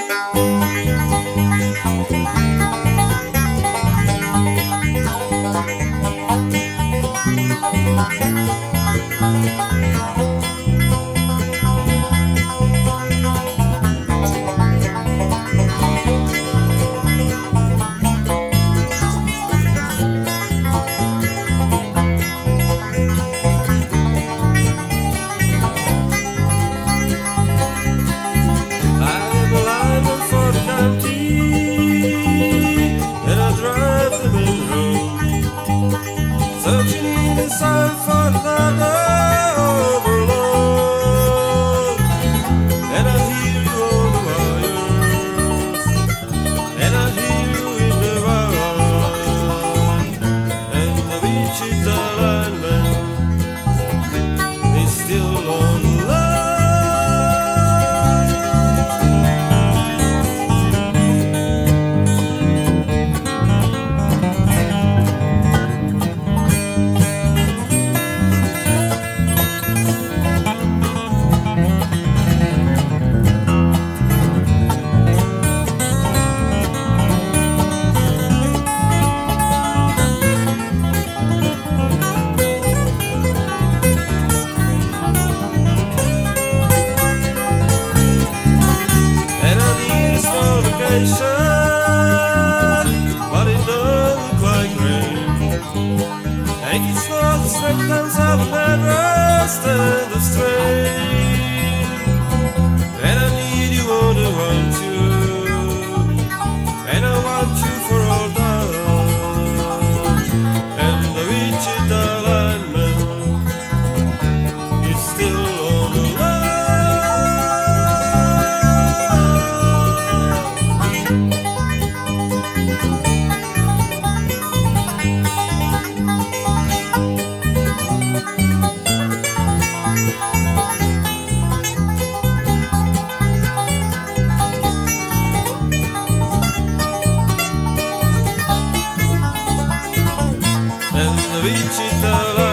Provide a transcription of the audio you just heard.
Searching in the sun for another overload, and I hear you on the wires, and I hear you in the wild, and the Wichita lineman is still on the line. But it don't look like rain. And it's not the symptoms of never stand the strain. And I need you more than want you, and I want you for all time. And the Wichita lineman is still on the line. And the Wichita